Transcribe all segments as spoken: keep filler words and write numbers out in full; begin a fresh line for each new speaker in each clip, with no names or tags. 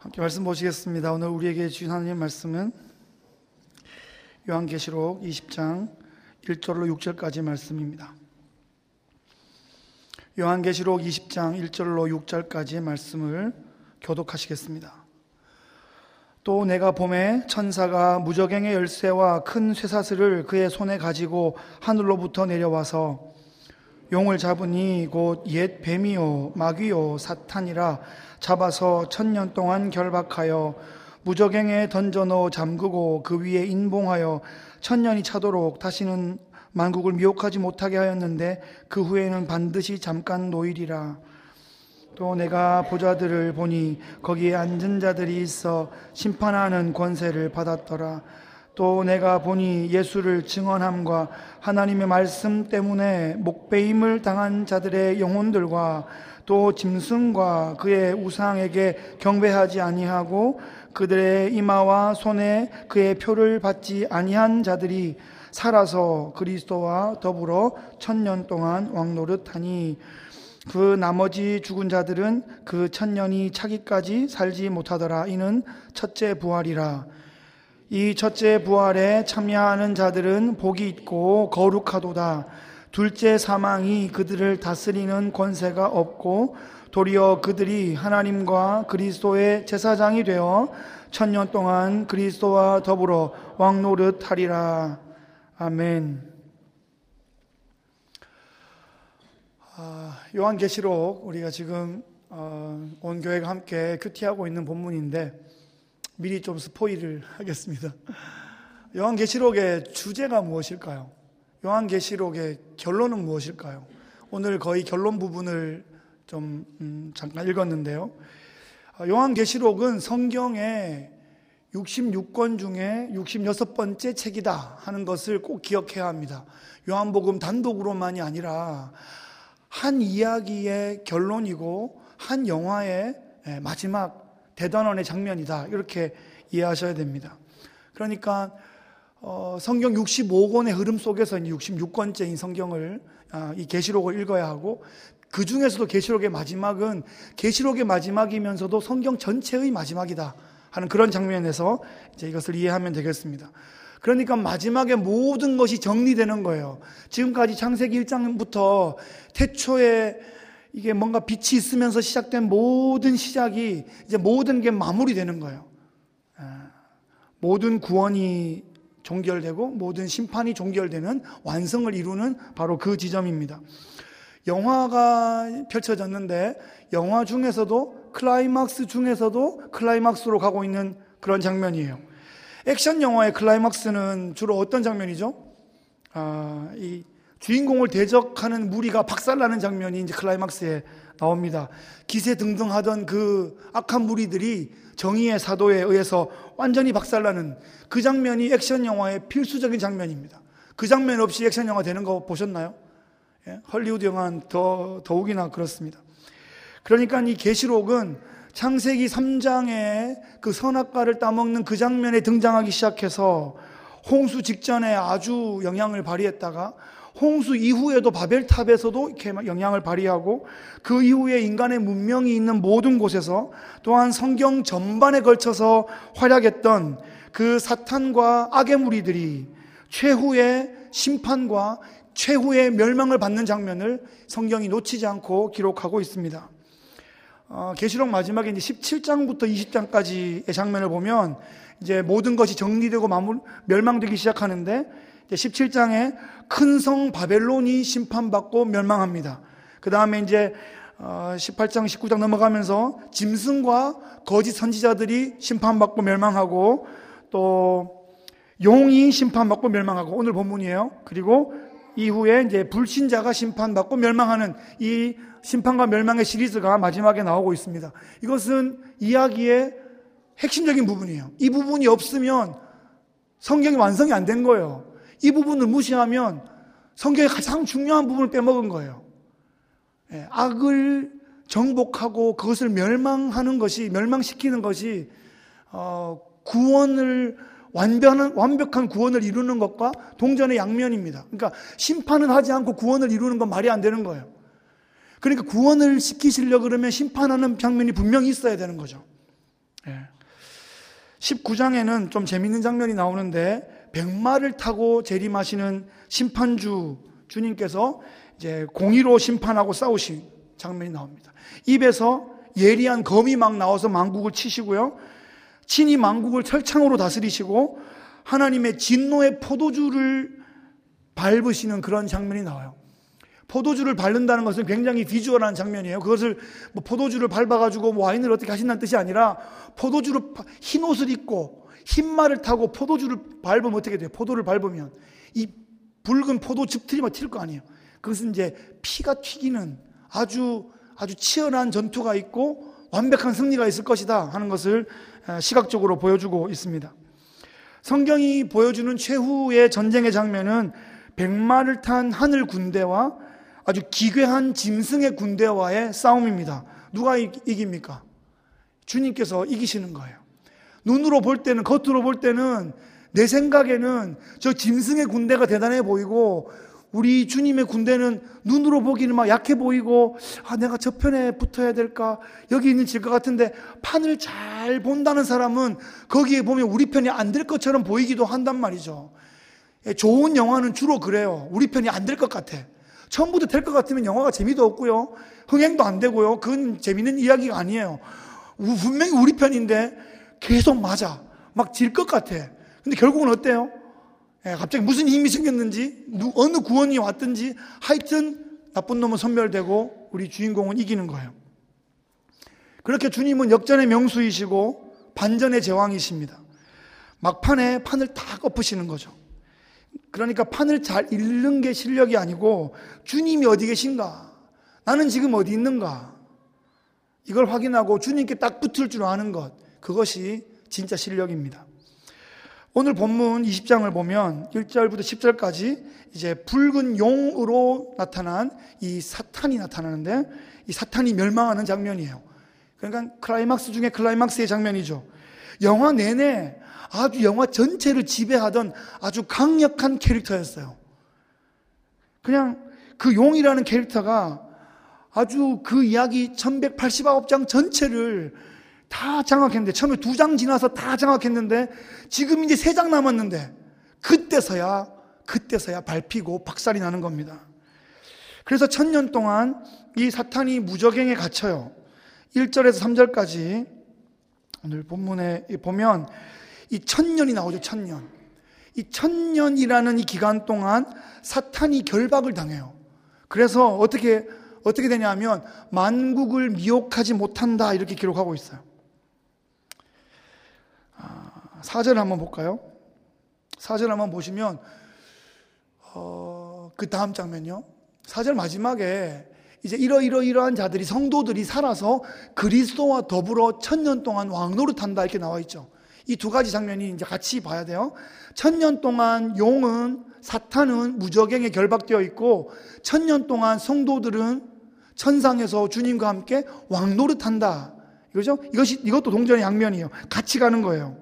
함께 말씀 보시겠습니다. 오늘 우리에게 주신 하나님의 말씀은 요한계시록 이십 장 일 절로 육 절까지 말씀입니다. 요한계시록 이십 장 일 절로 육 절까지의 말씀을 교독하시겠습니다. 또 내가 봄에 천사가 무저갱의 열쇠와 큰 쇠사슬을 그의 손에 가지고 하늘로부터 내려와서 용을 잡으니 곧 옛 뱀이요 마귀요 사탄이라 잡아서 천년 동안 결박하여 무저갱에 던져넣어 잠그고 그 위에 인봉하여 천년이 차도록 다시는 만국을 미혹하지 못하게 하였는데 그 후에는 반드시 잠깐 노일이라. 또 내가 보좌들을 보니 거기에 앉은 자들이 있어 심판하는 권세를 받았더라. 또 내가 보니 예수를 증언함과 하나님의 말씀 때문에 목배임을 당한 자들의 영혼들과 또 짐승과 그의 우상에게 경배하지 아니하고 그들의 이마와 손에 그의 표를 받지 아니한 자들이 살아서 그리스도와 더불어 천년 동안 왕노릇하니 그 나머지 죽은 자들은 그 천년이 차기까지 살지 못하더라. 이는 첫째 부활이라. 이 첫째 부활에 참여하는 자들은 복이 있고 거룩하도다. 둘째 사망이 그들을 다스리는 권세가 없고 도리어 그들이 하나님과 그리스도의 제사장이 되어 천년 동안 그리스도와 더불어 왕노릇하리라. 아멘. 아, 요한계시록 우리가 지금 어, 온 교회가 함께 큐티하고 있는 본문인데 미리 좀 스포일을 하겠습니다. 요한계시록의 주제가 무엇일까요? 요한계시록의 결론은 무엇일까요? 오늘 거의 결론 부분을 좀 음, 잠깐 읽었는데요. 요한계시록은 성경의 육십육 권 중에 육십육 번째 책이다 하는 것을 꼭 기억해야 합니다. 요한복음 단독으로만이 아니라 한 이야기의 결론이고 한 영화의 마지막 대단원의 장면이다, 이렇게 이해하셔야 됩니다. 그러니까 어, 성경 육십오 권의 흐름 속에서 육십육 권째인 성경을 아, 이 계시록을 읽어야 하고, 그 중에서도 계시록의 마지막은 계시록의 마지막이면서도 성경 전체의 마지막이다 하는 그런 장면에서 이제 이것을 이해하면 되겠습니다. 그러니까 마지막에 모든 것이 정리되는 거예요. 지금까지 창세기 일 장부터 태초에 이게 뭔가 빛이 있으면서 시작된 모든 시작이 이제 모든 게 마무리되는 거예요. 모든 구원이 종결되고 모든 심판이 종결되는 완성을 이루는 바로 그 지점입니다. 영화가 펼쳐졌는데 영화 중에서도 클라이막스 중에서도 클라이막스로 가고 있는 그런 장면이에요. 액션 영화의 클라이막스는 주로 어떤 장면이죠? 아, 이 주인공을 대적하는 무리가 박살나는 장면이 이제 클라이막스에 나옵니다. 기세등등하던 그 악한 무리들이 정의의 사도에 의해서 완전히 박살나는 그 장면이 액션 영화의 필수적인 장면입니다. 그 장면 없이 액션 영화 되는 거 보셨나요? 예? 헐리우드 영화는 더, 더욱이나 그렇습니다. 그러니까 이 계시록은 창세기 삼 장에 그 선악과를 따먹는 그 장면에 등장하기 시작해서 홍수 직전에 아주 영향을 발휘했다가 홍수 이후에도 바벨탑에서도 이렇게 영향을 발휘하고 그 이후에 인간의 문명이 있는 모든 곳에서 또한 성경 전반에 걸쳐서 활약했던 그 사탄과 악의 무리들이 최후의 심판과 최후의 멸망을 받는 장면을 성경이 놓치지 않고 기록하고 있습니다. 어, 계시록 마지막에 이제 십칠 장부터 이십 장까지의 장면을 보면 이제 모든 것이 정리되고 마무리, 멸망되기 시작하는데 이제 십칠 장에 큰 성 바벨론이 심판받고 멸망합니다. 그 다음에 이제 어, 십팔 장, 십구 장 넘어가면서 짐승과 거짓 선지자들이 심판받고 멸망하고 또 용이 심판받고 멸망하고 오늘 본문이에요. 그리고 이후에 이제 불신자가 심판받고 멸망하는 이 심판과 멸망의 시리즈가 마지막에 나오고 있습니다. 이것은 이야기의 핵심적인 부분이에요. 이 부분이 없으면 성경이 완성이 안 된 거예요. 이 부분을 무시하면 성경의 가장 중요한 부분을 빼먹은 거예요. 예, 악을 정복하고 그것을 멸망하는 것이, 멸망시키는 것이 어, 구원을 완벽한, 완벽한 구원을 이루는 것과 동전의 양면입니다. 그러니까 심판은 하지 않고 구원을 이루는 건 말이 안 되는 거예요. 그러니까 구원을 시키시려고 그러면 심판하는 장면이 분명히 있어야 되는 거죠. 예. 십구 장에는 좀 재밌는 장면이 나오는데 백마를 타고 재림하시는 심판주 주님께서 이제 공의로 심판하고 싸우신 장면이 나옵니다. 입에서 예리한 검이 막 나와서 만국을 치시고요. 친히 만국을 철창으로 다스리시고 하나님의 진노의 포도주를 밟으시는 그런 장면이 나와요. 포도주를 밟는다는 것은 굉장히 비주얼한 장면이에요. 그것을 뭐 포도주를 밟아가지고 뭐 와인을 어떻게 하신다는 뜻이 아니라 포도주를 흰 옷을 입고 흰 말을 타고 포도주를 밟으면 어떻게 돼요? 포도를 밟으면 이 붉은 포도 즙들이 막 튈 거 아니에요. 그것은 이제 피가 튀기는 아주 아주 치열한 전투가 있고 완벽한 승리가 있을 것이다 하는 것을 시각적으로 보여주고 있습니다. 성경이 보여주는 최후의 전쟁의 장면은 백마를 탄 하늘 군대와 아주 기괴한 짐승의 군대와의 싸움입니다. 누가 이깁니까? 주님께서 이기시는 거예요. 눈으로 볼 때는, 겉으로 볼 때는 내 생각에는 저 짐승의 군대가 대단해 보이고 우리 주님의 군대는 눈으로 보기는 막 약해 보이고 아 내가 저 편에 붙어야 될까? 여기 있는 질 것 같은데 판을 잘 본다는 사람은 거기에 보면 우리 편이 안 될 것처럼 보이기도 한단 말이죠. 좋은 영화는 주로 그래요. 우리 편이 안 될 것 같아. 처음부터 될 것 같으면 영화가 재미도 없고요. 흥행도 안 되고요. 그건 재밌는 이야기가 아니에요. 분명히 우리 편인데 계속 맞아. 막 질 것 같아. 근데 결국은 어때요? 예, 갑자기 무슨 힘이 생겼는지 어느 구원이 왔든지 하여튼 나쁜 놈은 섬멸되고 우리 주인공은 이기는 거예요. 그렇게 주님은 역전의 명수이시고 반전의 제왕이십니다. 막판에 판을 다 엎으시는 거죠. 그러니까 판을 잘 읽는 게 실력이 아니고 주님이 어디 계신가? 나는 지금 어디 있는가? 이걸 확인하고 주님께 딱 붙을 줄 아는 것, 그것이 진짜 실력입니다. 오늘 본문 이십 장을 보면 일 절부터 십 절까지 이제 붉은 용으로 나타난 이 사탄이 나타나는데 이 사탄이 멸망하는 장면이에요. 그러니까 클라이막스 중에 클라이막스의 장면이죠. 영화 내내 아주 영화 전체를 지배하던 아주 강력한 캐릭터였어요. 그냥 그 용이라는 캐릭터가 아주 그 이야기 천백팔십구 장 전체를 다 장악했는데, 처음에 두 장 지나서 다 장악했는데 지금 이제 세 장 남았는데 그때서야 그때서야 밟히고 박살이 나는 겁니다. 그래서 천년 동안 이 사탄이 무저갱에 갇혀요. 일 절에서 삼 절까지 오늘 본문에 보면 이 천년이 나오죠. 천년. 이 천년이라는 이 기간 동안 사탄이 결박을 당해요. 그래서 어떻게 어떻게 되냐면 만국을 미혹하지 못한다 이렇게 기록하고 있어요. 사 절 한번 볼까요? 사 절 한번 보시면 어, 그 다음 장면요. 사 절 마지막에 이제 이러이러이러한 자들이, 성도들이 살아서 그리스도와 더불어 천년 동안 왕노릇한다 이렇게 나와 있죠. 이 두 가지 장면이 이제 같이 봐야 돼요. 천년 동안 용은, 사탄은 무저갱에 결박되어 있고 천년 동안 성도들은 천상에서 주님과 함께 왕노릇한다. 이거죠? 이것이, 이것도 동전의 양면이에요. 같이 가는 거예요.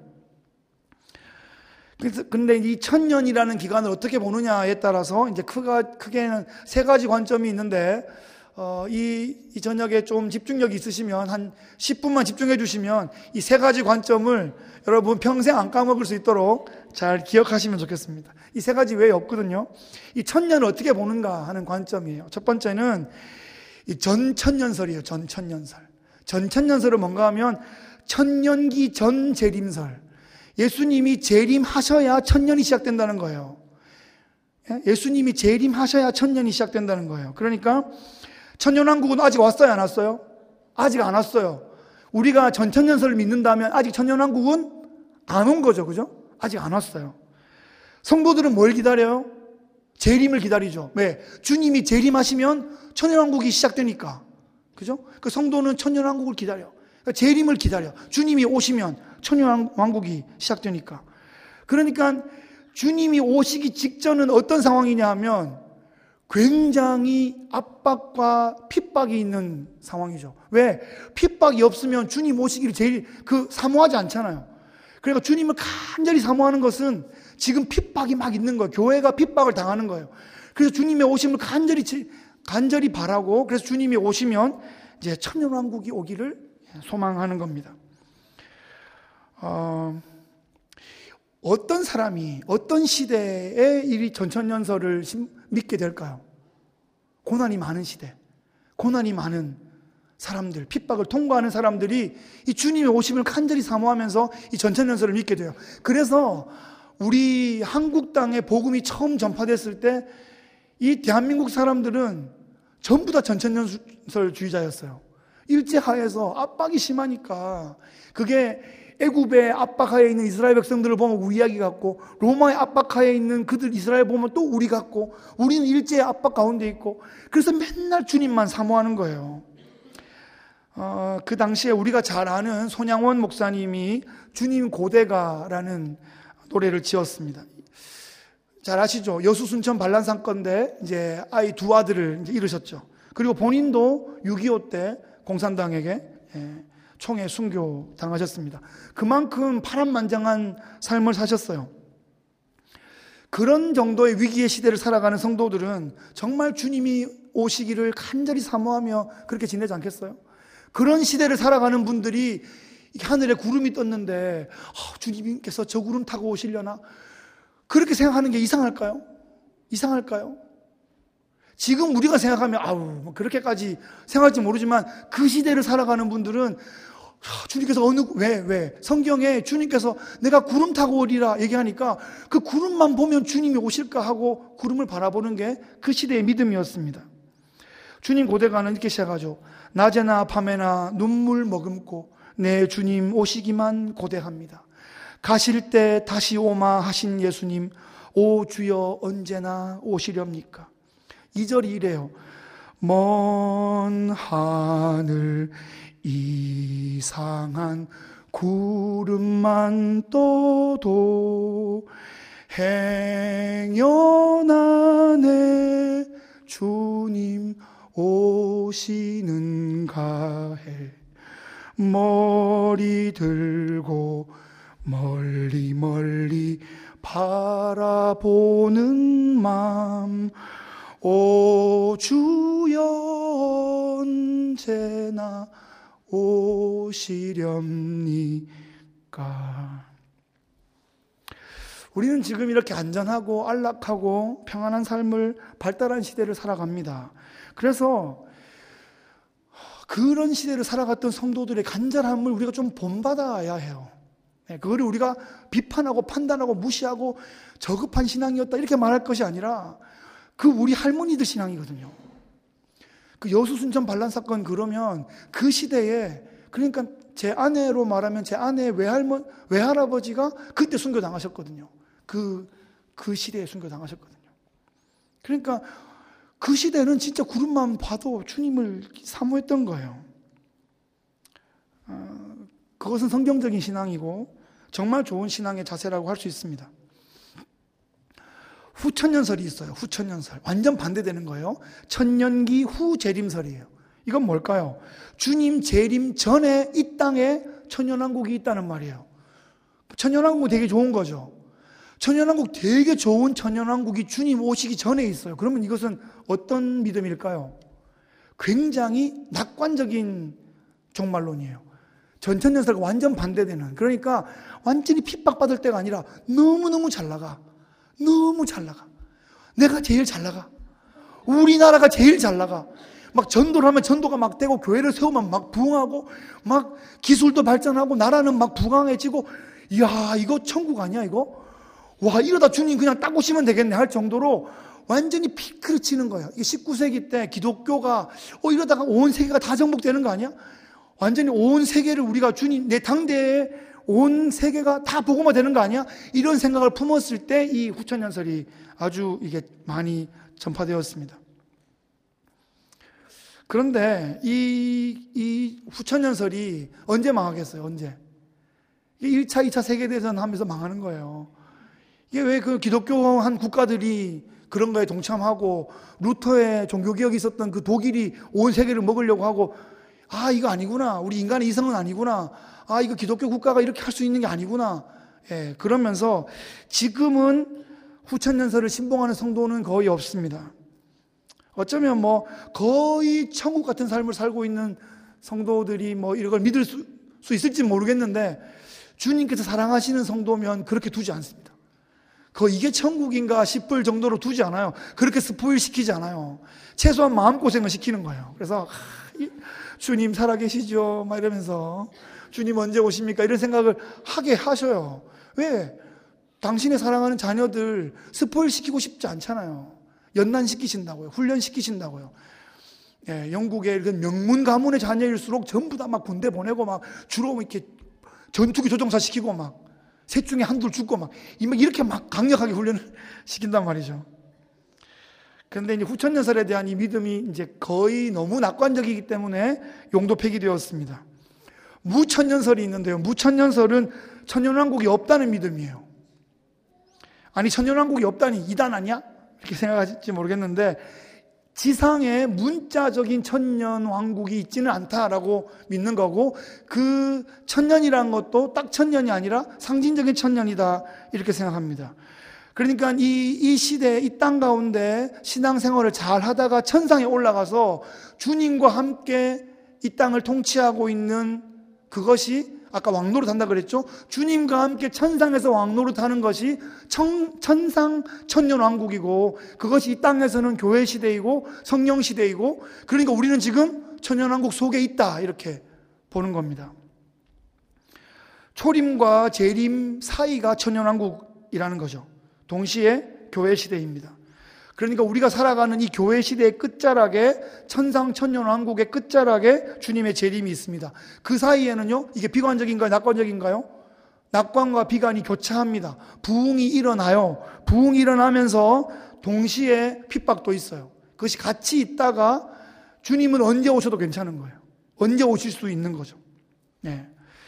그래서 근데 이 천년이라는 기간을 어떻게 보느냐에 따라서 이제 크가, 크게는 세 가지 관점이 있는데, 어, 이, 이 저녁에 좀 집중력이 있으시면 한 십 분만 집중해 주시면 이 세 가지 관점을 여러분 평생 안 까먹을 수 있도록 잘 기억하시면 좋겠습니다. 이 세 가지 외에 없거든요. 이 천년을 어떻게 보는가 하는 관점이에요. 첫 번째는 이 전천년설이에요. 전천년설. 전천년설은 뭔가 하면 천년기 전 재림설. 예수님이 재림하셔야 천년이 시작된다는 거예요. 예수님이 재림하셔야 천년이 시작된다는 거예요. 그러니까 천년왕국은 아직 왔어요, 안 왔어요? 아직 안 왔어요. 우리가 전천년설을 믿는다면 아직 천년왕국은 안 온 거죠, 그죠? 아직 안 왔어요. 성도들은 뭘 기다려요? 재림을 기다리죠. 왜? 주님이 재림하시면 천년왕국이 시작되니까, 그죠? 그 성도는 천년왕국을 기다려. 그러니까 재림을 기다려. 주님이 오시면 천년왕국이 시작되니까. 그러니까 주님이 오시기 직전은 어떤 상황이냐 하면 굉장히 압박과 핍박이 있는 상황이죠. 왜? 핍박이 없으면 주님 오시기를 제일 그 사모하지 않잖아요. 그러니까 주님을 간절히 사모하는 것은 지금 핍박이 막 있는 거예요. 교회가 핍박을 당하는 거예요. 그래서 주님의 오심을 간절히 간절히 바라고, 그래서 주님이 오시면 이제 천년왕국이 오기를 소망하는 겁니다. 어, 어떤 사람이 어떤 시대에 이 전천년설을 믿게 될까요? 고난이 많은 시대, 고난이 많은 사람들, 핍박을 통과하는 사람들이 이 주님의 오심을 간절히 사모하면서 이 전천년설을 믿게 돼요. 그래서 우리 한국 땅에 복음이 처음 전파됐을 때 이 대한민국 사람들은 전부 다 전천년설주의자였어요. 일제하에서 압박이 심하니까, 그게 애굽의 압박하에 있는 이스라엘 백성들을 보면 우리 이야기 같고, 로마의 압박하에 있는 그들 이스라엘 보면 또 우리 같고, 우리는 일제의 압박 가운데 있고, 그래서 맨날 주님만 사모하는 거예요. 어, 그 당시에 우리가 잘 아는 손양원 목사님이 주님 고대가라는 노래를 지었습니다. 잘 아시죠? 여수순천 반란사건 때 이제 아이 두 아들을 이제 잃으셨죠. 그리고 본인도 육이오 때 공산당에게 예, 총에 순교 당하셨습니다. 그만큼 파란만장한 삶을 사셨어요. 그런 정도의 위기의 시대를 살아가는 성도들은 정말 주님이 오시기를 간절히 사모하며 그렇게 지내지 않겠어요? 그런 시대를 살아가는 분들이 하늘에 구름이 떴는데 어, 주님께서 저 구름 타고 오시려나? 그렇게 생각하는 게 이상할까요? 이상할까요? 지금 우리가 생각하면 아우 그렇게까지 생각할지 모르지만 그 시대를 살아가는 분들은 주님께서 어느 왜 왜 성경에 주님께서 내가 구름 타고 오리라 얘기하니까 그 구름만 보면 주님이 오실까 하고 구름을 바라보는 게 그 시대의 믿음이었습니다. 주님 고대가는 이렇게 시작하죠. 낮에나 밤에나 눈물 머금고 내 주님 오시기만 고대합니다. 가실 때 다시 오마 하신 예수님, 오 주여 언제나 오시렵니까? 이 절이 이래요. 먼 하늘 이상한 구름만 떠도 행여나네 주님 오시는가 해. 머리 들고 멀리 멀리 바라보는 맘, 오 주여 언제나 오시렵니까? 우리는 지금 이렇게 안전하고 안락하고 평안한 삶을 발달한 시대를 살아갑니다. 그래서 그런 시대를 살아갔던 성도들의 간절함을 우리가 좀 본받아야 해요. 그거를 우리가 비판하고 판단하고 무시하고 저급한 신앙이었다 이렇게 말할 것이 아니라 그 우리 할머니들 신앙이거든요. 그 여수순천 반란사건 그러면 그 시대에, 그러니까 제 아내로 말하면 제 아내의 외할머, 외할아버지가 그때 순교당하셨거든요. 그, 그 시대에 순교당하셨거든요. 그러니까 그 시대는 진짜 구름만 봐도 주님을 사모했던 거예요. 어, 그것은 성경적인 신앙이고 정말 좋은 신앙의 자세라고 할 수 있습니다. 후천년설이 있어요. 후천년설. 완전 반대되는 거예요. 천년기 후 재림설이에요. 이건 뭘까요? 주님 재림 전에 이 땅에 천년왕국이 있다는 말이에요. 천년왕국 되게 좋은 거죠. 천년왕국 되게 좋은 천년왕국이 주님 오시기 전에 있어요. 그러면 이것은 어떤 믿음일까요? 굉장히 낙관적인 종말론이에요. 전천년설과 완전 반대되는, 그러니까 완전히 핍박받을 때가 아니라 너무너무 잘 나가. 너무 잘 나가. 내가 제일 잘 나가. 우리나라가 제일 잘 나가. 막 전도를 하면 전도가 막 되고, 교회를 세우면 막 부흥하고, 막 기술도 발전하고, 나라는 막 부강해지고, 이야, 이거 천국 아니야, 이거? 와, 이러다 주님 그냥 딱 오시면 되겠네 할 정도로 완전히 피크를 치는 거야. 이게 십구 세기 때 기독교가, 어, 이러다가 온 세계가 다 정복되는 거 아니야? 완전히 온 세계를 우리가 주님, 내 당대에 온 세계가 다 복음화 되는 거 아니야? 이런 생각을 품었을 때 이 후천년설이 아주 이게 많이 전파되었습니다. 그런데 이, 이 후천년설이 언제 망하겠어요? 언제? 일 차, 이 차 세계대전 하면서 망하는 거예요. 이게 왜 그 기독교 한 국가들이 그런 거에 동참하고 루터의 종교개혁이 있었던 그 독일이 온 세계를 먹으려고 하고, 아, 이거 아니구나. 우리 인간의 이성은 아니구나. 아, 이거 기독교 국가가 이렇게 할 수 있는 게 아니구나. 예, 그러면서 지금은 후천년설을 신봉하는 성도는 거의 없습니다. 어쩌면 뭐 거의 천국 같은 삶을 살고 있는 성도들이 뭐 이런 걸 믿을 수, 수 있을지 모르겠는데, 주님께서 사랑하시는 성도면 그렇게 두지 않습니다. 그 이게 천국인가 싶을 정도로 두지 않아요. 그렇게 스포일 시키지 않아요. 최소한 마음고생을 시키는 거예요. 그래서 하, 주님 살아계시죠? 막 이러면서 주님 언제 오십니까? 이런 생각을 하게 하셔요. 왜? 당신의 사랑하는 자녀들 스포일 시키고 싶지 않잖아요. 연단시키신다고요. 훈련시키신다고요. 예, 영국의 명문 가문의 자녀일수록 전부 다 막 군대 보내고 막 주로 이렇게 전투기 조종사 시키고 막 셋 중에 한둘 죽고 막 이렇게 막 강력하게 훈련을 시킨단 말이죠. 그런데 이제 후천년설에 대한 이 믿음이 이제 거의 너무 낙관적이기 때문에 용도 폐기되었습니다. 무천년설이 있는데요. 무천년설은 천년왕국이 없다는 믿음이에요. 아니 천년왕국이 없다니 이단 아니야? 이렇게 생각하실지 모르겠는데 지상에 문자적인 천년왕국이 있지는 않다라고 믿는 거고 그 천년이라는 것도 딱 천년이 아니라 상징적인 천년이다 이렇게 생각합니다. 그러니까 이, 이 시대, 이 땅 가운데 신앙생활을 잘 하다가 천상에 올라가서 주님과 함께 이 땅을 통치하고 있는 그것이 아까 왕노릇 한다 그랬죠? 주님과 함께 천상에서 왕노릇 하는 것이 천, 천상 천년 왕국이고 그것이 이 땅에서는 교회 시대이고 성령 시대이고 그러니까 우리는 지금 천년 왕국 속에 있다 이렇게 보는 겁니다. 초림과 재림 사이가 천년 왕국이라는 거죠. 동시에 교회 시대입니다. 그러니까 우리가 살아가는 이 교회 시대의 끝자락에 천상 천년 왕국의 끝자락에 주님의 재림이 있습니다. 그 사이에는요, 이게 비관적인가요? 낙관적인가요? 낙관과 비관이 교차합니다. 부흥이 일어나요. 부흥이 일어나면서 동시에 핍박도 있어요. 그것이 같이 있다가 주님은 언제 오셔도 괜찮은 거예요. 언제 오실 수 있는 거죠. 네.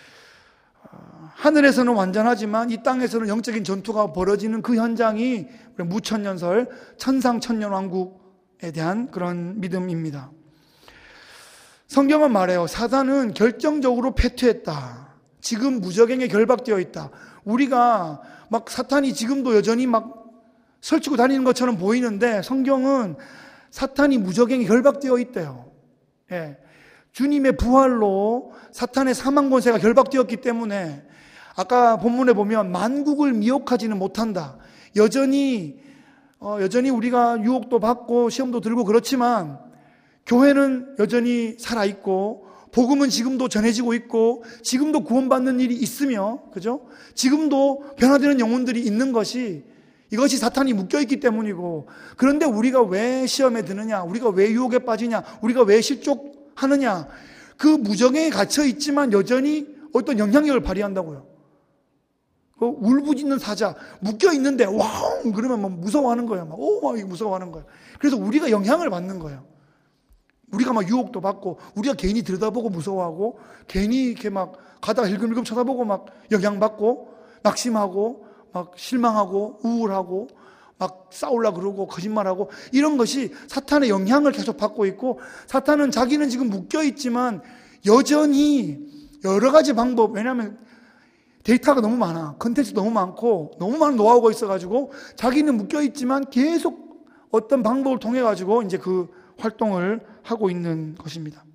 하늘에서는 완전하지만 이 땅에서는 영적인 전투가 벌어지는 그 현장이 무천년설 천상천년왕국에 대한 그런 믿음입니다. 성경은 말해요. 사단은 결정적으로 패퇴했다. 지금 무적행에 결박되어 있다. 우리가 막 사탄이 지금도 여전히 막 설치고 다니는 것처럼 보이는데 성경은 사탄이 무적행에 결박되어 있대요. 예. 주님의 부활로 사탄의 사망 권세가 결박되었기 때문에 아까 본문에 보면 만국을 미혹하지는 못한다. 여전히 어, 여전히 우리가 유혹도 받고 시험도 들고 그렇지만 교회는 여전히 살아있고 복음은 지금도 전해지고 있고 지금도 구원받는 일이 있으며 그죠? 지금도 변화되는 영혼들이 있는 것이 이것이 사탄이 묶여있기 때문이고 그런데 우리가 왜 시험에 드느냐? 우리가 왜 유혹에 빠지냐? 우리가 왜 실족하느냐? 그 무정에 갇혀있지만 여전히 어떤 영향력을 발휘한다고요. 그 울부짖는 사자 묶여있는데 와웅 그러면 막 무서워하는 거예요. 막 오 막 무서워하는 거예요. 그래서 우리가 영향을 받는 거예요. 우리가 막 유혹도 받고 우리가 괜히 들여다보고 무서워하고 괜히 이렇게 막 가다가 hir금hir금 쳐다보고 막 영향받고 낙심하고 막 실망하고 우울하고 막 싸우려고 그러고 거짓말하고 이런 것이 사탄의 영향을 계속 받고 있고 사탄은 자기는 지금 묶여있지만 여전히 여러 가지 방법 왜냐하면 데이터가 너무 많아 컨텐츠 너무 많고 너무 많은 노하우가 있어가지고 자기는 묶여있지만 계속 어떤 방법을 통해 가지고 이제 그 활동을 하고 있는 것입니다.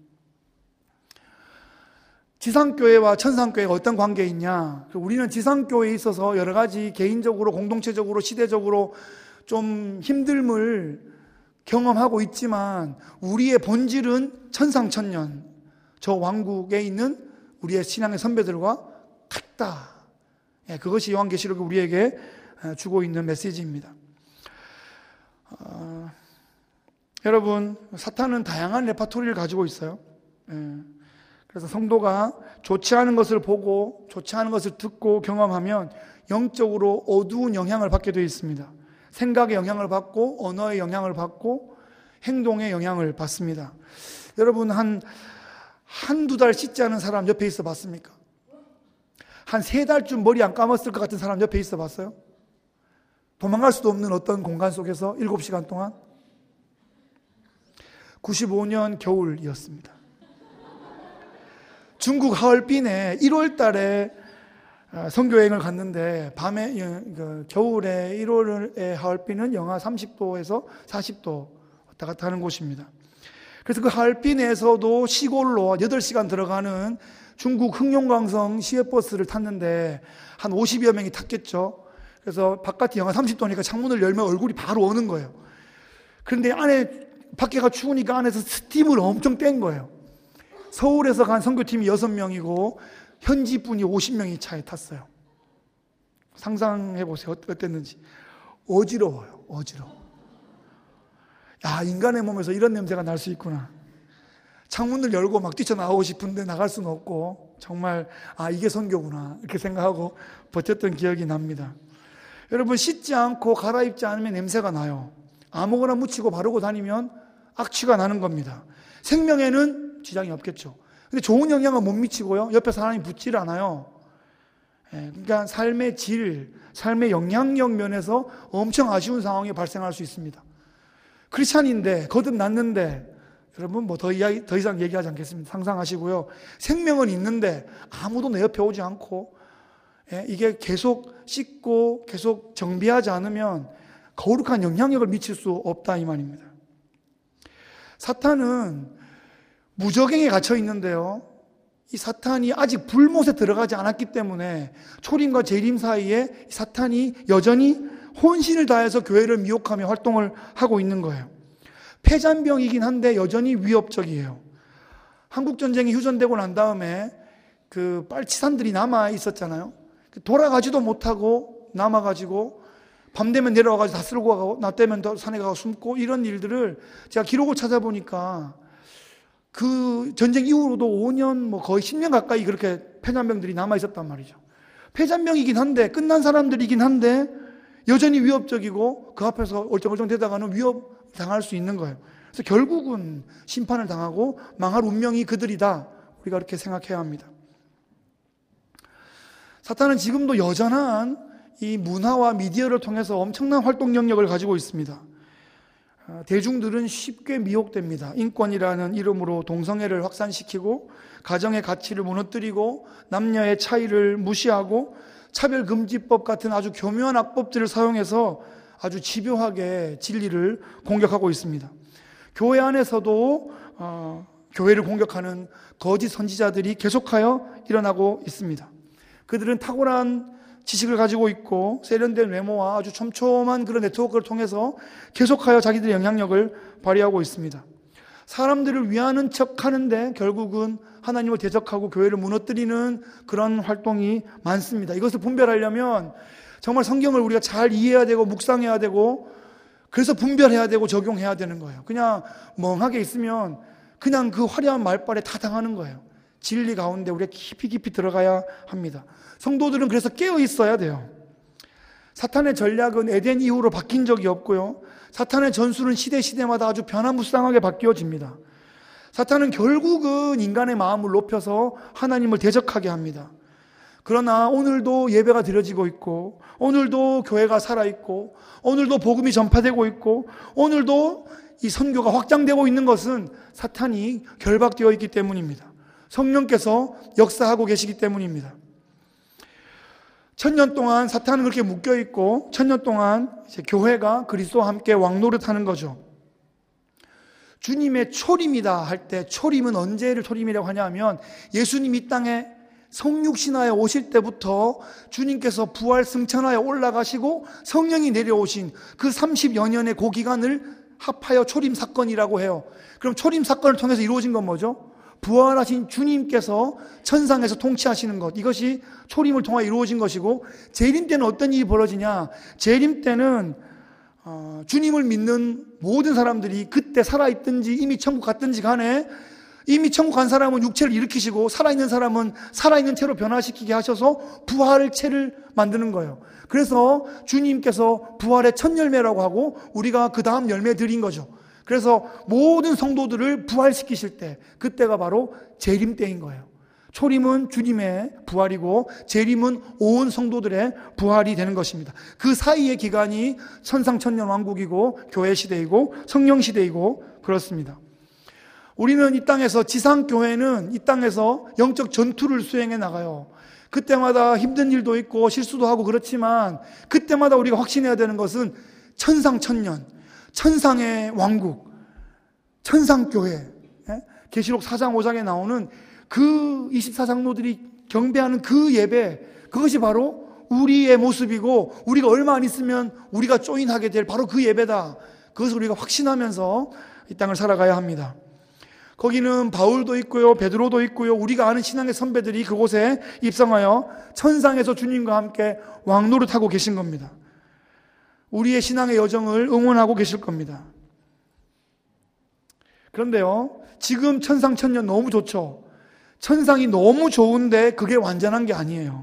지상교회와 천상교회가 어떤 관계에 있냐? 우리는 지상교회에 있어서 여러 가지 개인적으로, 공동체적으로, 시대적으로 좀 힘듦을 경험하고 있지만 우리의 본질은 천상천년, 저 왕국에 있는 우리의 신앙의 선배들과 같다. 그것이 요한계시록이 우리에게 주고 있는 메시지입니다. 어, 여러분, 사탄은 다양한 레파토리를 가지고 있어요. 그래서 성도가 좋지 않은 것을 보고 좋지 않은 것을 듣고 경험하면 영적으로 어두운 영향을 받게 되어 있습니다. 생각의 영향을 받고 언어의 영향을 받고 행동의 영향을 받습니다. 여러분 한 한두 달 씻지 않은 사람 옆에 있어 봤습니까? 한 세 달쯤 머리 안 감았을 것 같은 사람 옆에 있어 봤어요? 도망갈 수도 없는 어떤 공간 속에서 일곱 시간 동안? 구십오 년 겨울이었습니다. 중국 하얼빈에 일월 달에 선교여행을 갔는데 밤에 겨울에 일월에 하얼빈은 영하 삼십 도에서 사십 도 왔다 갔다 하는 곳입니다. 그래서 그 하얼빈에서도 시골로 여덟 시간 들어가는 중국 흑룡강성 시외버스를 탔는데 한 오십여 명이 탔겠죠. 그래서 바깥이 영하 삼십 도니까 창문을 열면 얼굴이 바로 오는 거예요. 그런데 안에, 밖에가 추우니까 안에서 스팀을 엄청 뗀 거예요. 서울에서 간 선교팀이 여섯 명이고 현지 분이 오십 명이 차에 탔어요. 상상해 보세요. 어땠는지. 어지러워요. 어지러워. 야, 인간의 몸에서 이런 냄새가 날 수 있구나. 창문을 열고 막 뛰쳐나오고 싶은데 나갈 수는 없고, 정말 아, 이게 선교구나 이렇게 생각하고 버텼던 기억이 납니다. 여러분, 씻지 않고 갈아입지 않으면 냄새가 나요. 아무거나 묻히고 바르고 다니면 악취가 나는 겁니다. 생명에는 지장이 없겠죠. 근데 좋은 영향은 못 미치고요, 옆에 사람이 붙질 않아요. 예, 그러니까 삶의 질, 삶의 영향력 면에서 엄청 아쉬운 상황이 발생할 수 있습니다. 크리스찬인데, 거듭났는데, 여러분 뭐 더 이야기, 더 이상 얘기하지 않겠습니다. 상상하시고요. 생명은 있는데 아무도 내 옆에 오지 않고, 예, 이게 계속 씻고 계속 정비하지 않으면 거룩한 영향력을 미칠 수 없다 이 말입니다. 사탄은 무적행에 갇혀 있는데요, 이 사탄이 아직 불못에 들어가지 않았기 때문에 초림과 재림 사이에 사탄이 여전히 혼신을 다해서 교회를 미혹하며 활동을 하고 있는 거예요. 폐잔병이긴 한데 여전히 위협적이에요. 한국전쟁이 휴전되고 난 다음에 그 빨치산들이 남아 있었잖아요. 돌아가지도 못하고 남아가지고 밤 되면 내려와가지고 다 쓸고 가고 낮 되면 더 산에 가서 숨고, 이런 일들을 제가 기록을 찾아보니까 그 전쟁 이후로도 오 년, 뭐 거의 십 년 가까이 그렇게 폐잔병들이 남아 있었단 말이죠. 폐잔병이긴 한데, 끝난 사람들이긴 한데 여전히 위협적이고 그 앞에서 얼쩡얼쩡 대다가는 위협 당할 수 있는 거예요. 그래서 결국은 심판을 당하고 망할 운명이 그들이다, 우리가 그렇게 생각해야 합니다. 사탄은 지금도 여전한 이 문화와 미디어를 통해서 엄청난 활동 영역을 가지고 있습니다. 대중들은 쉽게 미혹됩니다. 인권이라는 이름으로 동성애를 확산시키고, 가정의 가치를 무너뜨리고, 남녀의 차이를 무시하고, 차별금지법 같은 아주 교묘한 악법들을 사용해서 아주 집요하게 진리를 공격하고 있습니다. 교회 안에서도 어, 교회를 공격하는 거짓 선지자들이 계속하여 일어나고 있습니다. 그들은 탁월한 지식을 가지고 있고 세련된 외모와 아주 촘촘한 그런 네트워크를 통해서 계속하여 자기들의 영향력을 발휘하고 있습니다. 사람들을 위하는 척 하는데 결국은 하나님을 대적하고 교회를 무너뜨리는 그런 활동이 많습니다. 이것을 분별하려면 정말 성경을 우리가 잘 이해해야 되고 묵상해야 되고, 그래서 분별해야 되고 적용해야 되는 거예요. 그냥 멍하게 있으면 그냥 그 화려한 말발에 다 당하는 거예요. 진리 가운데 우리가 깊이 깊이 들어가야 합니다. 성도들은 그래서 깨어 있어야 돼요. 사탄의 전략은 에덴 이후로 바뀐 적이 없고요, 사탄의 전술은 시대 시대마다 아주 변화무쌍하게 바뀌어집니다. 사탄은 결국은 인간의 마음을 높여서 하나님을 대적하게 합니다. 그러나 오늘도 예배가 드려지고 있고, 오늘도 교회가 살아있고, 오늘도 복음이 전파되고 있고, 오늘도 이 선교가 확장되고 있는 것은 사탄이 결박되어 있기 때문입니다. 성령께서 역사하고 계시기 때문입니다. 천년 동안 사탄은 그렇게 묶여있고, 천년 동안 이제 교회가 그리스도와 함께 왕노릇하는 거죠. 주님의 초림이다 할 때, 초림은 언제를 초림이라고 하냐면 예수님이 이 땅에 성육신하여 오실 때부터 주님께서 부활 승천하여 올라가시고 성령이 내려오신 그 삼십여 년의 그 기간을 합하여 초림 사건이라고 해요. 그럼 초림 사건을 통해서 이루어진 건 뭐죠? 부활하신 주님께서 천상에서 통치하시는 것, 이것이 초림을 통해 이루어진 것이고, 재림 때는 어떤 일이 벌어지냐? 재림 때는 어, 주님을 믿는 모든 사람들이 그때 살아있든지 이미 천국 갔든지 간에, 이미 천국 간 사람은 육체를 일으키시고 살아있는 사람은 살아있는 채로 변화시키게 하셔서 부활의 채를 만드는 거예요. 그래서 주님께서 부활의 첫 열매라고 하고 우리가 그 다음 열매 드린 거죠. 그래서 모든 성도들을 부활시키실 때, 그때가 바로 재림 때인 거예요. 초림은 주님의 부활이고 재림은 온 성도들의 부활이 되는 것입니다. 그 사이의 기간이 천상천년 왕국이고 교회 시대이고 성령 시대이고 그렇습니다. 우리는 이 땅에서, 지상교회는 이 땅에서 영적 전투를 수행해 나가요. 그때마다 힘든 일도 있고 실수도 하고 그렇지만, 그때마다 우리가 확신해야 되는 것은 천상천년, 천상의 왕국, 천상교회, 계시록 사 장 오 장에 나오는 그 이십사 장로들이 경배하는 그 예배, 그것이 바로 우리의 모습이고 우리가 얼마 안 있으면 우리가 조인하게 될 바로 그 예배다. 그것을 우리가 확신하면서 이 땅을 살아가야 합니다. 거기는 바울도 있고요, 베드로도 있고요, 우리가 아는 신앙의 선배들이 그곳에 입성하여 천상에서 주님과 함께 왕노릇하고 계신 겁니다. 우리의 신앙의 여정을 응원하고 계실 겁니다. 그런데요, 지금 천상 천년 너무 좋죠. 천상이 너무 좋은데 그게 완전한 게 아니에요.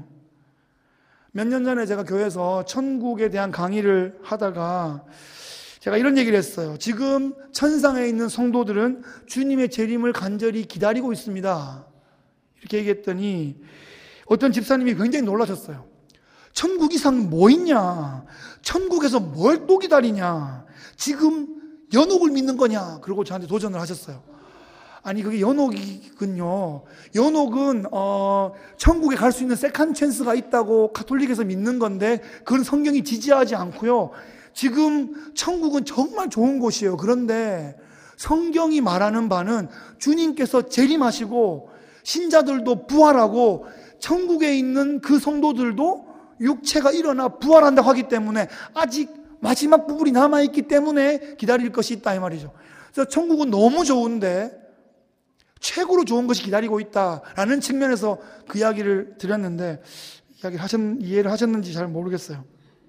몇 년 전에 제가 교회에서 천국에 대한 강의를 하다가 제가 이런 얘기를 했어요. 지금 천상에 있는 성도들은 주님의 재림을 간절히 기다리고 있습니다. 이렇게 얘기했더니 어떤 집사님이 굉장히 놀라셨어요. 천국 이상 뭐 있냐? 천국에서 뭘 또 기다리냐? 지금 연옥을 믿는 거냐? 그리고 저한테 도전을 하셨어요. 아니, 그게 연옥이군요. 연옥은 어, 천국에 갈 수 있는 세컨 찬스가 있다고 가톨릭에서 믿는 건데 그건 성경이 지지하지 않고요. 지금 천국은 정말 좋은 곳이에요. 그런데 성경이 말하는 바는 주님께서 재림하시고 신자들도 부활하고 천국에 있는 그 성도들도 육체가 일어나 부활한다고 하기 때문에 아직 마지막 부분이 남아있기 때문에 기다릴 것이 있다 이 말이죠. 그래서 천국은 너무 좋은데 최고로 좋은 것이 기다리고 있다라는 측면에서 그 이야기를 드렸는데 이야기를 하셨, 이해를 하셨는지 잘 모르겠어요.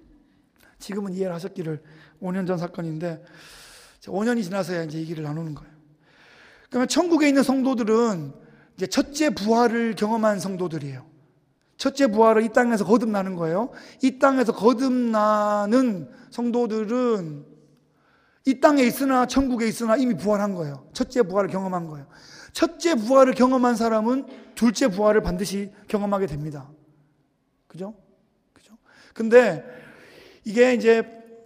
지금은 이해를 하셨기를. 오 년 전 사건인데 오 년이 지나서야 이제 얘기를 나누는 거예요. 그러면 천국에 있는 성도들은 이제 첫째 부활을 경험한 성도들이에요. 첫째 부활을 이 땅에서 거듭나는 거예요. 이 땅에서 거듭나는 성도들은 이 땅에 있으나 천국에 있으나 이미 부활한 거예요. 첫째 부활을 경험한 거예요. 첫째 부활을 경험한 사람은 둘째 부활을 반드시 경험하게 됩니다. 그죠? 그죠? 근데 이게 이제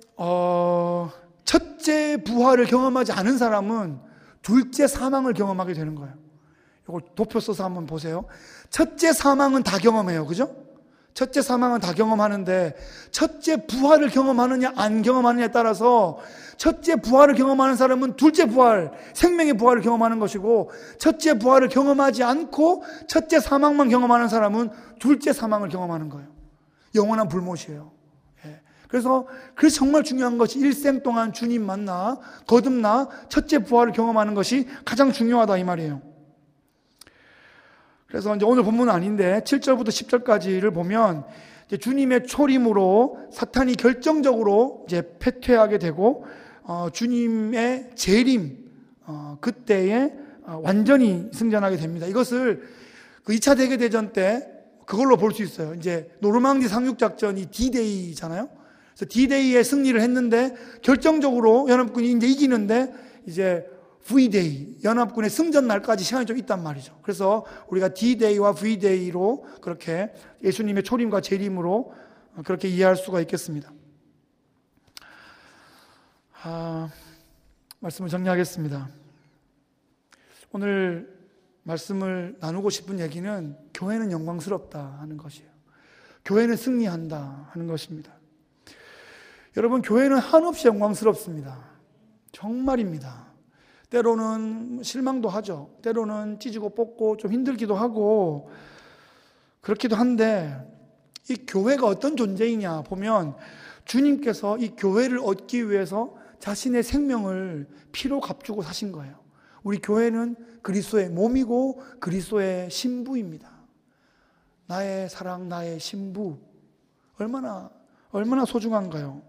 어, 첫째 부활을 경험하지 않은 사람은 둘째 사망을 경험하게 되는 거예요. 이걸 도표 써서 한번 보세요. 첫째 사망은 다 경험해요. 그죠? 첫째 사망은 다 경험하는데 첫째 부활을 경험하느냐 안 경험하느냐에 따라서 첫째 부활을 경험하는 사람은 둘째 부활, 생명의 부활을 경험하는 것이고 첫째 부활을 경험하지 않고 첫째 사망만 경험하는 사람은 둘째 사망을 경험하는 거예요. 영원한 불못이에요. 예. 그래서 그래서 정말 중요한 것이 일생 동안 주님 만나 거듭나 첫째 부활을 경험하는 것이 가장 중요하다 이 말이에요. 그래서 이제 오늘 본문은 아닌데 칠 절부터 십 절까지를 보면 이제 주님의 초림으로 사탄이 결정적으로 이제 패퇴하게 되고 어, 주님의 재림 어, 그때에 어, 완전히 승전하게 됩니다. 이것을 그 이 차 대개대전 때 그걸로 볼 수 있어요. 이제 노르망디 상륙작전이 D-Day잖아요. 그래서 D-Day에 승리를 했는데 결정적으로 연합군이 이제 이기는데 이제 V-Day, 연합군의 승전 날까지 시간이 좀 있단 말이죠. 그래서 우리가 D-Day와 V-Day로 그렇게 예수님의 초림과 재림으로 그렇게 이해할 수가 있겠습니다. 아, 말씀을 정리하겠습니다. 오늘 말씀을 나누고 싶은 얘기는 교회는 영광스럽다 하는 것이에요. 교회는 승리한다 하는 것입니다. 여러분, 교회는 한없이 영광스럽습니다. 정말입니다. 때로는 실망도 하죠. 때로는 찢고 뽑고 좀 힘들기도 하고 그렇기도 한데 이 교회가 어떤 존재이냐 보면 주님께서 이 교회를 얻기 위해서 자신의 생명을 피로 값주고 사신 거예요. 우리 교회는 그리스도의 몸이고 그리스도의 신부입니다. 나의 사랑, 나의 신부. 얼마나 얼마나 소중한가요?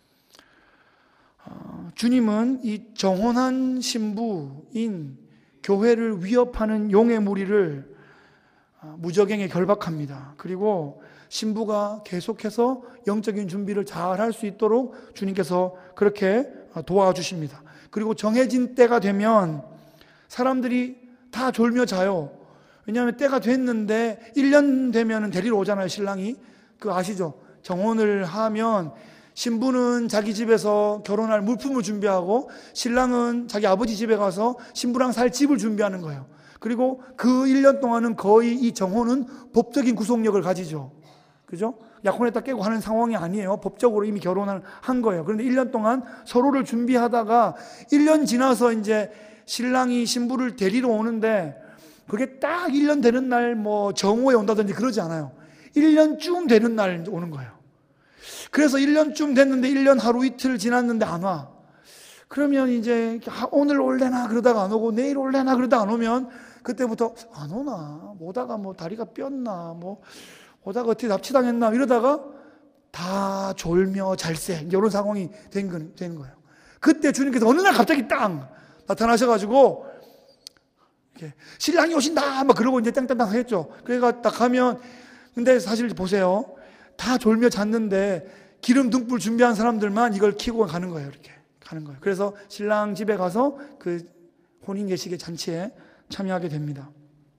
주님은 이 정혼한 신부인 교회를 위협하는 용의 무리를 무적행에 결박합니다. 그리고 신부가 계속해서 영적인 준비를 잘 할 수 있도록 주님께서 그렇게 도와주십니다. 그리고 정해진 때가 되면 사람들이 다 졸며 자요. 왜냐하면 때가 됐는데 일 년 되면 데리러 오잖아요, 신랑이. 그거 아시죠? 정혼을 하면 신부는 자기 집에서 결혼할 물품을 준비하고 신랑은 자기 아버지 집에 가서 신부랑 살 집을 준비하는 거예요. 그리고 그 일 년 동안은 거의 이 정혼은 법적인 구속력을 가지죠. 그죠? 약혼했다 깨고 하는 상황이 아니에요. 법적으로 이미 결혼을 한 거예요. 그런데 일 년 동안 서로를 준비하다가 일 년 지나서 이제 신랑이 신부를 데리러 오는데 그게 딱 일 년 되는 날 뭐 정오에 온다든지 그러지 않아요. 일 년쯤 되는 날 오는 거예요. 그래서 일 년쯤 됐는데 일 년 하루 이틀 지났는데 안 와. 그러면 이제 오늘 올래나 그러다가 안 오고 내일 올래나 그러다가 안 오면 그때부터 안 오나, 오다가 뭐 다리가 삐었나, 뭐 오다가 어떻게 납치당했나 이러다가 다 졸며 잘세 이런 상황이 된 거예요. 그때 주님께서 어느 날 갑자기 땅 나타나셔가지고 이렇게 신랑이 오신다 막 그러고 이제 땡땡땅 하겠죠. 그래가 딱 가면 근데 사실 보세요. 다 졸며 잤는데 기름 등불 준비한 사람들만 이걸 켜고 가는 거예요. 이렇게 가는 거예요. 그래서 신랑 집에 가서 그 혼인 예식의 잔치에 참여하게 됩니다.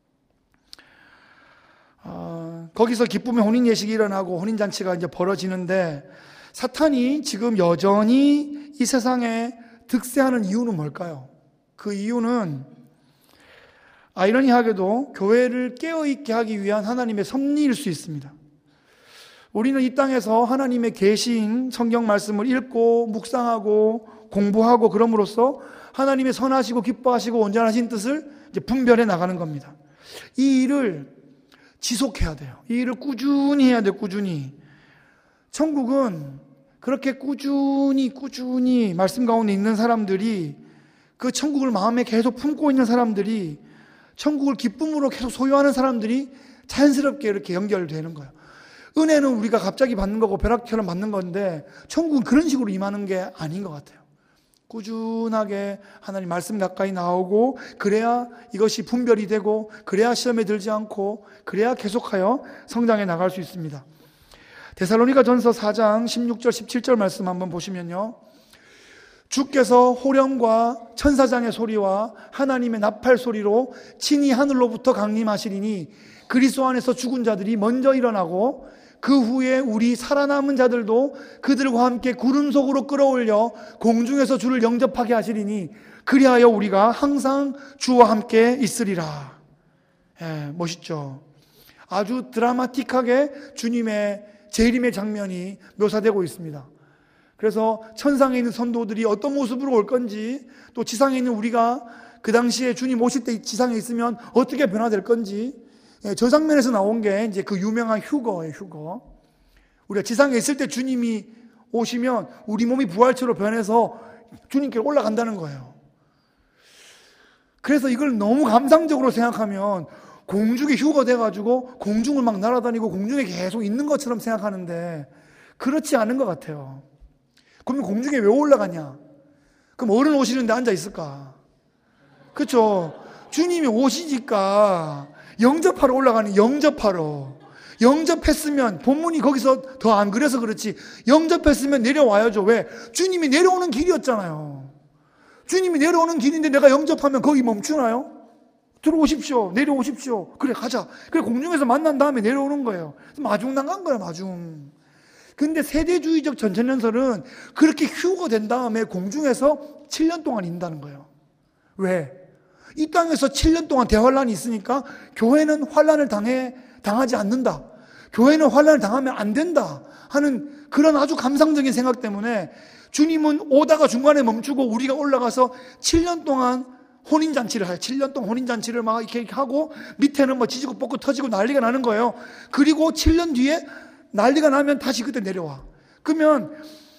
어, 거기서 기쁨의 혼인 예식이 일어나고 혼인 잔치가 이제 벌어지는데 사탄이 지금 여전히 이 세상에 득세하는 이유는 뭘까요? 그 이유는 아이러니하게도 교회를 깨어있게 하기 위한 하나님의 섭리일 수 있습니다. 우리는 이 땅에서 하나님의 계신 성경 말씀을 읽고 묵상하고 공부하고 그럼으로써 하나님의 선하시고 기뻐하시고 온전하신 뜻을 이제 분별해 나가는 겁니다. 이 일을 지속해야 돼요. 이 일을 꾸준히 해야 돼요. 꾸준히. 천국은 그렇게 꾸준히 꾸준히 말씀 가운데 있는 사람들이 그 천국을 마음에 계속 품고 있는 사람들이 천국을 기쁨으로 계속 소유하는 사람들이 자연스럽게 이렇게 연결되는 거예요. 은혜는 우리가 갑자기 받는 거고 벼락처럼 받는 건데 천국은 그런 식으로 임하는 게 아닌 것 같아요. 꾸준하게 하나님 말씀 가까이 나오고 그래야 이것이 분별이 되고 그래야 시험에 들지 않고 그래야 계속하여 성장해 나갈 수 있습니다. 데살로니가 전서 사 장 십육 절 십칠 절 말씀 한번 보시면요. 주께서 호령과 천사장의 소리와 하나님의 나팔 소리로 친히 하늘로부터 강림하시리니 그리스도 안에서 죽은 자들이 먼저 일어나고 그 후에 우리 살아남은 자들도 그들과 함께 구름 속으로 끌어올려 공중에서 주를 영접하게 하시리니 그리하여 우리가 항상 주와 함께 있으리라. 예, 멋있죠. 아주 드라마틱하게 주님의 재림의 장면이 묘사되고 있습니다. 그래서 천상에 있는 선도들이 어떤 모습으로 올 건지, 또 지상에 있는 우리가 그 당시에 주님 오실 때 지상에 있으면 어떻게 변화될 건지, 저 장면에서 나온 게 이제 그 유명한 휴거예요, 휴거. 우리가 지상에 있을 때 주님이 오시면 우리 몸이 부활체로 변해서 주님께 올라간다는 거예요. 그래서 이걸 너무 감상적으로 생각하면 공중에 휴거 돼가지고 공중을 막 날아다니고 공중에 계속 있는 것처럼 생각하는데 그렇지 않은 것 같아요. 그러면 공중에 왜 올라가냐? 그럼 어른 오시는데 앉아 있을까? 그렇죠? 주님이 오시니까 영접하러 올라가는, 영접하러. 영접했으면, 본문이 거기서 더 안 그래서 그렇지, 영접했으면 내려와야죠. 왜? 주님이 내려오는 길이었잖아요. 주님이 내려오는 길인데 내가 영접하면 거기 멈추나요? 들어오십시오. 내려오십시오. 그래, 가자. 그래, 공중에서 만난 다음에 내려오는 거예요. 마중 나간 거예요, 마중. 근데 세대주의적 전천년설은 그렇게 휴가 된 다음에 공중에서 칠 년 동안 있는다는 거예요. 왜? 이 땅에서 칠 년 동안 대환란이 있으니까 교회는 환란을 당해, 당하지 않는다. 교회는 환란을 당하면 안 된다 하는 그런 아주 감상적인 생각 때문에 주님은 오다가 중간에 멈추고 우리가 올라가서 칠 년 동안 혼인잔치를 해요. 칠 년 동안 혼인잔치를 막 이렇게 하고 밑에는 뭐 지지고 뻗고 터지고 난리가 나는 거예요. 그리고 칠 년 뒤에 난리가 나면 다시 그때 내려와. 그러면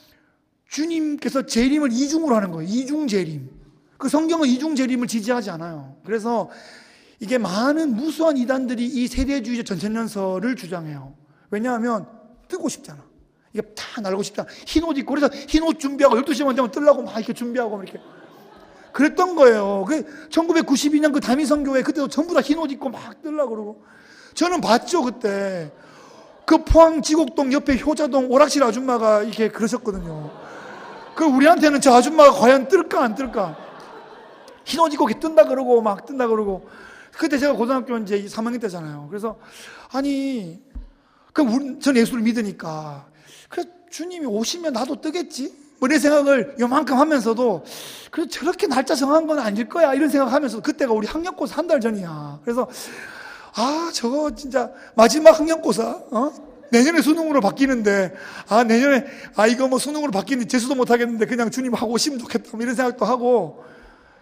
주님께서 재림을 이중으로 하는 거예요. 이중 재림. 그 성경은 이중 재림을 지지하지 않아요. 그래서 이게 많은 무수한 이단들이 이 세대주의적 전천년설을 주장해요. 왜냐하면 뜨고 싶잖아. 이게 다 날고 싶잖아. 흰 옷 입고, 그래서 흰 옷 준비하고 열두 시만 되면 뜨려고 막 이렇게 준비하고 이렇게 그랬던 거예요. 그 천구백구십이 년 그 다미성교회 그때도 전부 다 흰 옷 입고 막 뜨려고 그러고. 저는 봤죠, 그때. 그 포항 지곡동 옆에 효자동 오락실 아줌마가 이렇게 그러셨거든요. 그 우리한테는 저 아줌마가 과연 뜰까 안 뜰까? 흰 옷 입고 이렇게 뜬다 그러고 막 뜬다 그러고. 그때 제가 고등학교 이제 삼 학년 때잖아요. 그래서 아니, 그럼 전 예수를 믿으니까 그래 주님이 오시면 나도 뜨겠지? 뭐 내 생각을 요만큼 하면서도 그래 저렇게 날짜 정한 건 아닐 거야 이런 생각하면서 그때가 우리 학력고사 한 달 전이야. 그래서 아 저거 진짜 마지막 학력고사 어? 내년에 수능으로 바뀌는데 아 내년에 아 이거 뭐 수능으로 바뀌는데 재수도 못 하겠는데 그냥 주님 하고 오시면 좋겠다 뭐 이런 생각도 하고.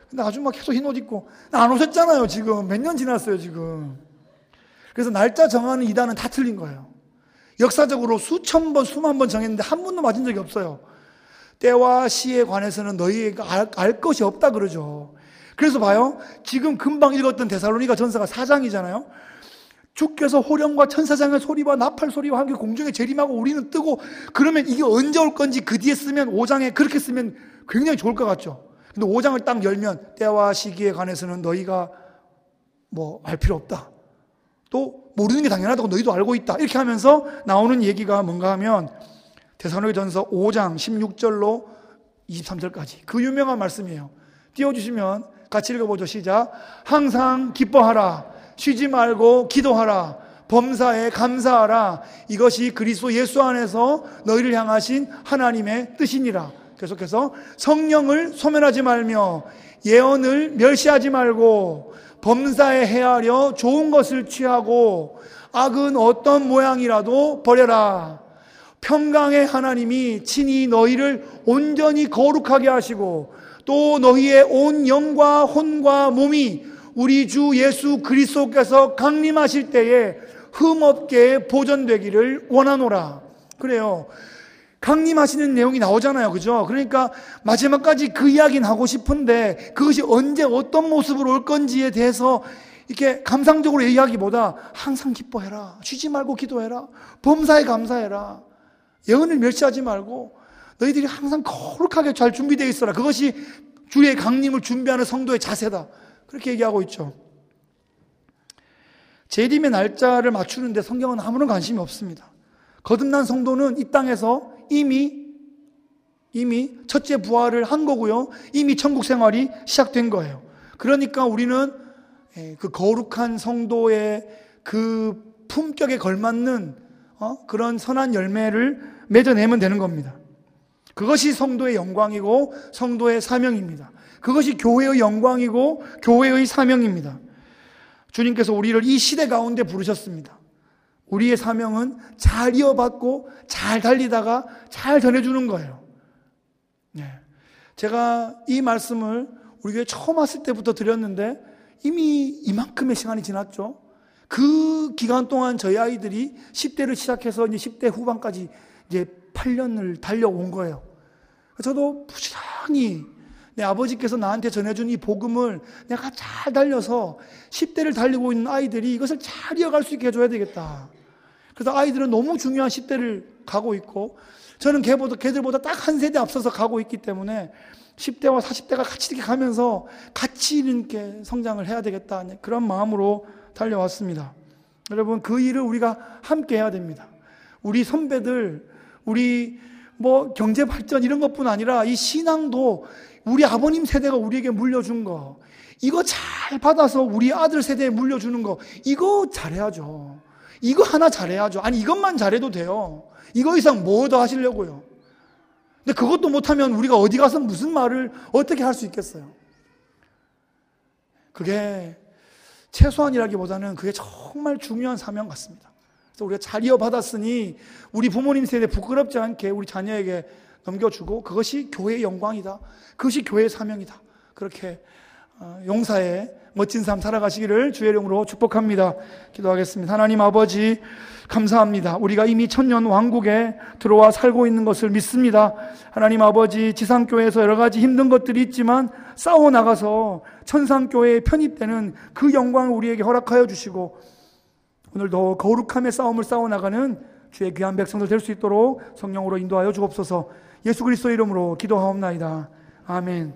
근데 아줌마 계속 흰 옷 입고 안 오셨잖아요. 지금 몇 년 지났어요 지금. 그래서 날짜 정하는 이단은 다 틀린 거예요. 역사적으로 수천 번 수만 번 정했는데 한 번도 맞은 적이 없어요. 때와 시에 관해서는 너희가 알, 알 것이 없다 그러죠. 그래서 봐요, 지금 금방 읽었던 데살로니가 전서가 사 장이잖아요. 주께서 호령과 천사장의 소리와 나팔 소리와 함께 공중에 재림하고 우리는 뜨고, 그러면 이게 언제 올 건지 그 뒤에 쓰면 오 장에 그렇게 쓰면 굉장히 좋을 것 같죠. 근데 오 장을 딱 열면 때와 시기에 관해서는 너희가 뭐 알 필요 없다, 또 모르는 게 당연하다고 너희도 알고 있다, 이렇게 하면서 나오는 얘기가 뭔가 하면 데살로니가전서 오 장 십육 절로 이십삼 절까지 그 유명한 말씀이에요. 띄워주시면 같이 읽어보죠. 시작. 항상 기뻐하라, 쉬지 말고 기도하라, 범사에 감사하라, 이것이 그리스도 예수 안에서 너희를 향하신 하나님의 뜻이니라. 계속해서 성령을 소멸하지 말며 예언을 멸시하지 말고 범사에 헤아려 좋은 것을 취하고 악은 어떤 모양이라도 버려라. 평강의 하나님이 친히 너희를 온전히 거룩하게 하시고 또 너희의 온 영과 혼과 몸이 우리 주 예수 그리스도께서 강림하실 때에 흠없게 보존되기를 원하노라. 그래요. 강림하시는 내용이 나오잖아요. 그죠? 그러니까 마지막까지 그 이야기는 하고 싶은데 그것이 언제 어떤 모습으로 올 건지에 대해서 이렇게 감상적으로 얘기하기보다 항상 기뻐해라, 쉬지 말고 기도해라, 범사에 감사해라, 예언을 멸시하지 말고 너희들이 항상 거룩하게 잘 준비되어 있어라. 그것이 주의 강림을 준비하는 성도의 자세다. 그렇게 얘기하고 있죠. 재림의 날짜를 맞추는데 성경은 아무런 관심이 없습니다. 거듭난 성도는 이 땅에서 이미 이미 첫째 부활을 한 거고요. 이미 천국 생활이 시작된 거예요. 그러니까 우리는 그 거룩한 성도의 그 품격에 걸맞는 어? 그런 선한 열매를 맺어내면 되는 겁니다. 그것이 성도의 영광이고 성도의 사명입니다. 그것이 교회의 영광이고 교회의 사명입니다. 주님께서 우리를 이 시대 가운데 부르셨습니다. 우리의 사명은 잘 이어받고 잘 달리다가 잘 전해주는 거예요. 네. 제가 이 말씀을 우리 교회 처음 왔을 때부터 드렸는데 이미 이만큼의 시간이 지났죠. 그 기간 동안 저희 아이들이 십 대를 시작해서 이제 십 대 후반까지 이제 팔 년을 달려온 거예요. 저도 부지런히 내 아버지께서 나한테 전해준 이 복음을 내가 잘 달려서 십 대를 달리고 있는 아이들이 이것을 잘 이어갈 수 있게 해줘야 되겠다. 그래서 아이들은 너무 중요한 십 대를 가고 있고 저는 걔보다, 걔들보다 딱 한 세대 앞서서 가고 있기 때문에 십 대와 사십 대가 같이 이렇게 가면서 같이 이렇게 성장을 해야 되겠다, 그런 마음으로 달려왔습니다. 여러분, 그 일을 우리가 함께 해야 됩니다. 우리 선배들, 우리 뭐 경제 발전 이런 것뿐 아니라 이 신앙도 우리 아버님 세대가 우리에게 물려준 거, 이거 잘 받아서 우리 아들 세대에 물려주는 거, 이거 잘해야죠. 이거 하나 잘해야죠. 아니, 이것만 잘해도 돼요. 이거 이상 뭐 더 하시려고요. 근데 그것도 못하면 우리가 어디 가서 무슨 말을 어떻게 할 수 있겠어요. 그게 최소한이라기보다는 그게 정말 중요한 사명 같습니다. 그래서 우리가 잘 이어받았으니 우리 부모님 세대 부끄럽지 않게 우리 자녀에게 넘겨주고, 그것이 교회의 영광이다, 그것이 교회의 사명이다, 그렇게 용사의 멋진 삶 살아가시기를 주의 이름으로 축복합니다. 기도하겠습니다. 하나님 아버지, 감사합니다. 우리가 이미 천년 왕국에 들어와 살고 있는 것을 믿습니다. 하나님 아버지, 지상교회에서 여러 가지 힘든 것들이 있지만 싸워나가서 천상교회에 편입되는 그 영광을 우리에게 허락하여 주시고, 오늘도 거룩함의 싸움을 싸워나가는 주의 귀한 백성들 될 수 있도록 성령으로 인도하여 주옵소서. 예수 그리스도의 이름으로 기도하옵나이다. 아멘.